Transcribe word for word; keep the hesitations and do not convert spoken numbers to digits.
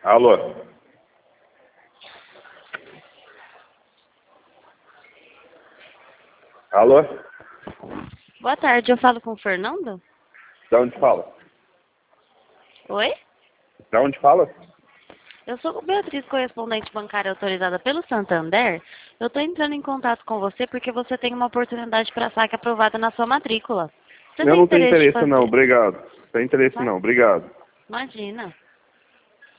Alô? Alô? Boa tarde, eu falo com o Fernando? Da onde fala? Oi? Da onde fala? Eu sou Beatriz, correspondente bancária autorizada pelo Santander. Eu estou entrando em contato com você porque você tem uma oportunidade para saque aprovada na sua matrícula. Você Eu tem não tenho interesse de interesse fazer? não, obrigado. Não tem interesse Mas- não, obrigado. Imagina.